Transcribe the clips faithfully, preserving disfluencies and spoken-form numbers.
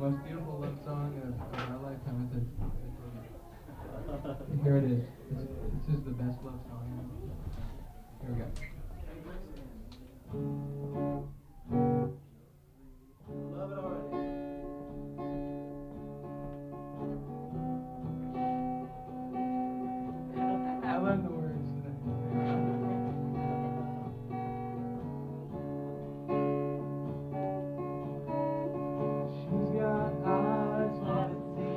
most beautiful love song of, of our lifetime. It's a, it's a, here it is. This, this is the best love song ever. Here we go. Love it already. I learned the words today. She's got eyes like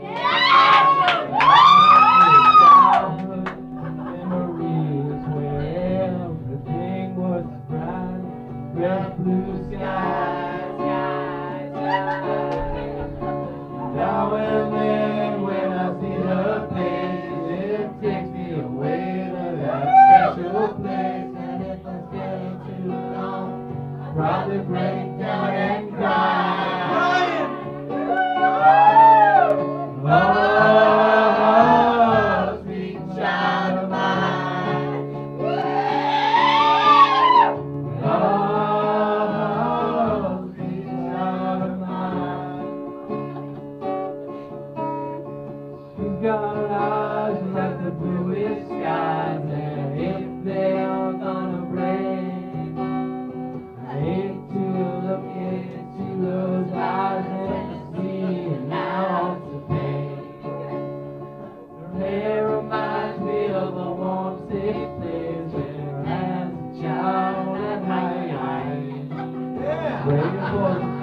childhood memories where everything was bright, red blue skies, skies, skies. Now and then when I see her face, it takes me away to that special place. And if I stay too long, I'll probably break down and cry. Oh, sweet child of mine. Oh, sweet child of mine. She's got eyes like the bluest skies, and if they're gonna break, I hate to look into those eyes and see now it's a pain. Her hair reminds me of a warm, safe place where as a child at night, waiting for the